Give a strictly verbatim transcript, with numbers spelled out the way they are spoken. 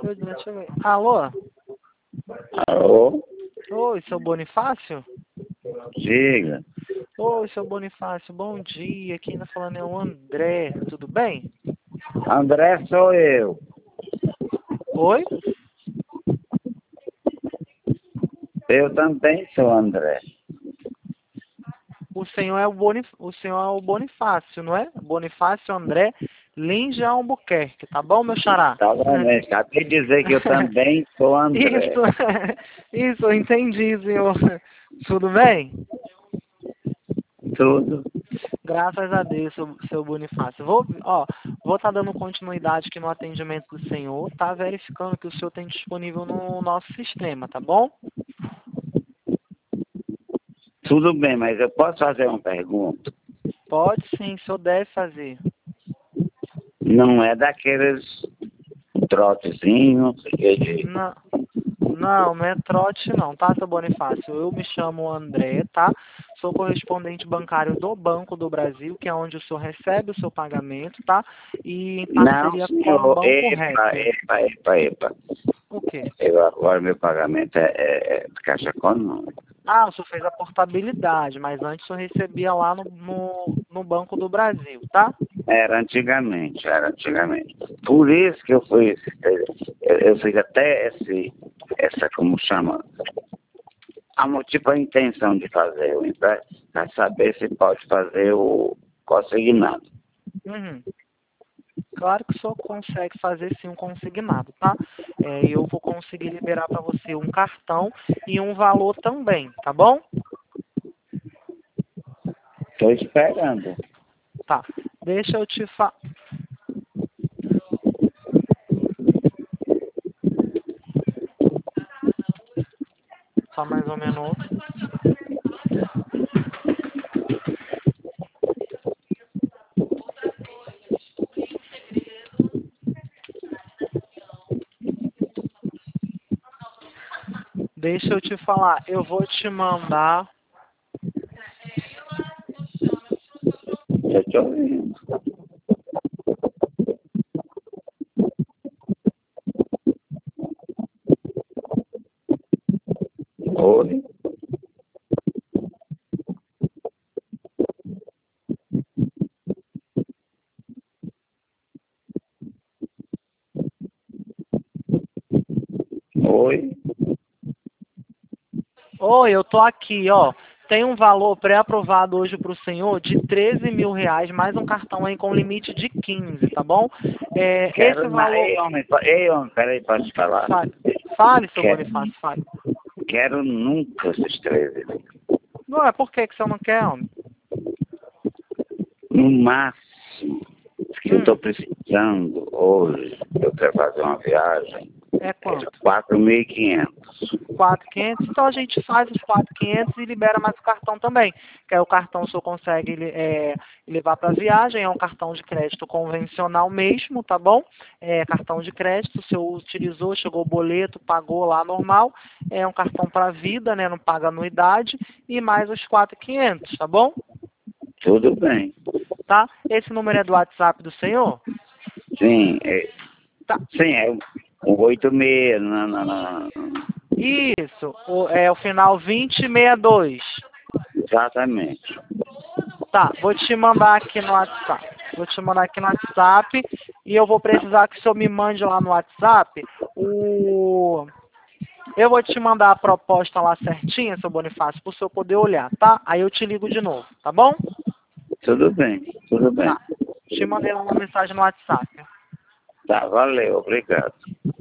Deixa eu ver. Alô? Alô? Oi, seu Bonifácio? Diga. Oi, seu Bonifácio, bom dia. Quem tá falando é o André, tudo bem? André sou eu. Oi? Eu também sou André. O senhor é o, Bonif... o senhor é o Bonifácio, não é? Bonifácio André Lins de Albuquerque, tá bom, meu xará? Tá bom, né? Acabei de dizer que eu também sou André. Isso, isso, eu entendi, senhor. Tudo bem? Tudo. Graças a Deus, seu, seu Bonifácio. Vou, ó, vou estar dando continuidade aqui no atendimento do senhor, tá verificando que o senhor tem disponível no nosso sistema, tá bom? Tudo bem, mas eu posso fazer uma pergunta? Pode sim, o senhor deve fazer. Não é daqueles trotezinhos de... Não, não, não é trote não, tá, seu Bonifácio? Eu me chamo André, tá? Sou correspondente bancário do Banco do Brasil, que é onde o senhor recebe o seu pagamento, tá? E em Não, parceria com o senhor. Banco Epa, Happy. epa, epa, epa. O quê? Eu, agora meu pagamento é, é, é de caixa econômica. Ah, o senhor fez a portabilidade, mas antes o senhor recebia lá no, no, no Banco do Brasil, tá? Era antigamente, era antigamente. Por isso que eu fui, eu, eu fiz até esse, essa, como chama, a, mo- tipo a intenção de fazer o empréstimo, para saber se pode fazer o consignado. Uhum. Claro que o senhor consegue fazer sim um consignado, tá? É, eu vou conseguir liberar para você um cartão e um valor também, tá bom? Estou esperando. Tá. Deixa eu te falar. Só mais um minuto. Deixa eu te falar. Eu vou te mandar. Eu estou ouvindo. Oi? Oi? Oi, eu tô aqui, ó. Tem um valor pré-aprovado hoje para o senhor de treze mil reais, mais um cartão aí com limite de quinze, tá bom? É, esse Quero na... valor. Ei, homem, pa- ei, homem, peraí, posso falar? Fale, fale seu Quero, Bonifácio, fale. quero nunca esses três. Não é por que que o senhor não quer, homem? No máximo que eu Hum, estou precisando hoje, eu quero fazer uma viagem, é é de quanto? quatro mil e quinhentos. quatro mil e quinhentos, então a gente faz os quatro mil e quinhentos e libera mais o cartão também. Que aí o cartão o senhor consegue é, levar para viagem, é um cartão de crédito convencional mesmo, tá bom? É cartão de crédito, o senhor utilizou, chegou o boleto, pagou lá normal, é um cartão para vida, né? Não paga anuidade, e mais os quatro mil e quinhentos, tá bom? Tudo bem. Tá? Esse número é do WhatsApp do senhor? Sim, é, Tá. sim, é o o oito seis, não, não, não, não. Isso, o, é o final vinte e sessenta e dois. Exatamente. Tá, vou te mandar aqui no WhatsApp. Vou te mandar aqui no WhatsApp e eu vou precisar que o senhor me mande lá no WhatsApp o... Eu vou te mandar a proposta lá certinha, seu Bonifácio, para o senhor poder olhar, tá? Aí eu te ligo de novo, tá bom? Tudo bem, tudo bem. Tá. Te mandei uma mensagem no WhatsApp. Tá, valeu, obrigado.